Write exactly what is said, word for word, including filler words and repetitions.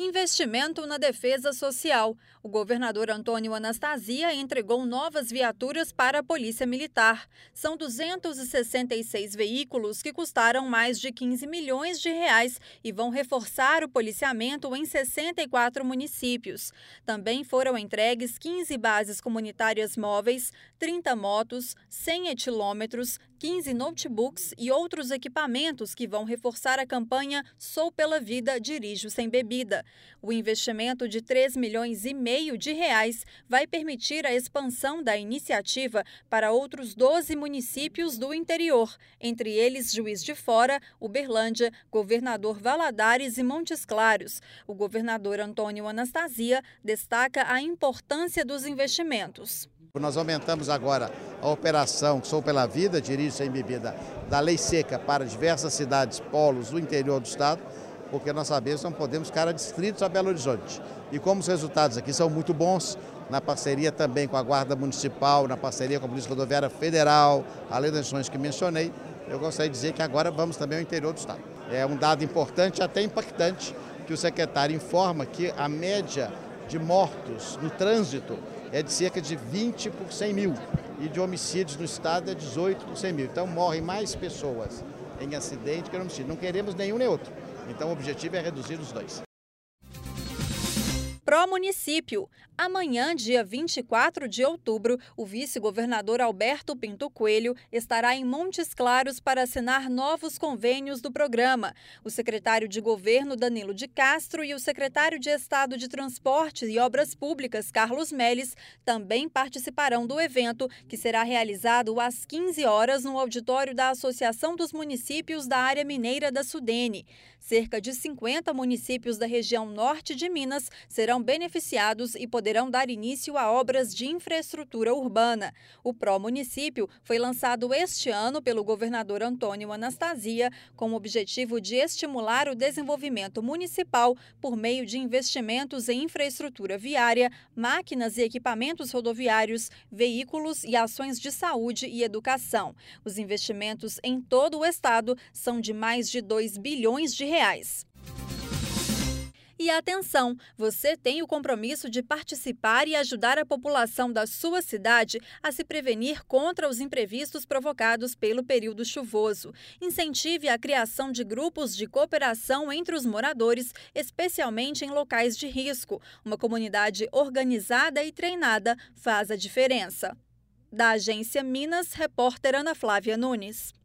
Investimento na defesa social. O governador Antônio Anastasia entregou novas viaturas para a Polícia Militar. São duzentos e sessenta e seis veículos que custaram mais de quinze milhões de reais e vão reforçar o policiamento em sessenta e quatro municípios. Também foram entregues quinze bases comunitárias móveis, trinta motos, cem etilômetros, quinze notebooks e outros equipamentos que vão reforçar a campanha Sou pela Vida, Dirijo Sem Bebida. O investimento de três milhões e meio de reais vai permitir a expansão da iniciativa para outros doze municípios do interior, entre eles Juiz de Fora, Uberlândia, Governador Valadares e Montes Claros. O governador Antônio Anastasia destaca a importância dos investimentos. Nós aumentamos agora a operação Sou pela Vida, Dirijo Sem Bebida, da Lei Seca para diversas cidades, polos do interior do estado, porque nós sabemos que não podemos ficar distritos a Belo Horizonte. E como os resultados aqui são muito bons, na parceria também com a Guarda Municipal, na parceria com a Polícia Rodoviária Federal, além das ações que mencionei, eu gostaria de dizer que agora vamos também ao interior do estado. É um dado importante, até impactante, que o secretário informa que a média de mortos no trânsito é de cerca de vinte por cem mil e de homicídios no estado é dezoito por cem mil. Então morrem mais pessoas em acidente que em homicídio. Não queremos nenhum nem outro. Então o objetivo é reduzir os dois. Pró-município. Amanhã, dia vinte e quatro de outubro, o vice-governador Alberto Pinto Coelho estará em Montes Claros para assinar novos convênios do programa. O secretário de Governo, Danilo de Castro, e o secretário de Estado de Transportes e Obras Públicas, Carlos Melles, também participarão do evento, que será realizado às quinze horas no auditório da Associação dos Municípios da Área Mineira da Sudene. Cerca de cinquenta municípios da região norte de Minas serão beneficiados e poderão dar início a obras de infraestrutura urbana. O Pró-Município foi lançado este ano pelo governador Antônio Anastasia com o objetivo de estimular o desenvolvimento municipal por meio de investimentos em infraestrutura viária, máquinas e equipamentos rodoviários, veículos e ações de saúde e educação. Os investimentos em todo o estado são de mais de dois bilhões de reais. E atenção, você tem o compromisso de participar e ajudar a população da sua cidade a se prevenir contra os imprevistos provocados pelo período chuvoso. Incentive a criação de grupos de cooperação entre os moradores, especialmente em locais de risco. Uma comunidade organizada e treinada faz a diferença. Da Agência Minas, repórter Ana Flávia Nunes.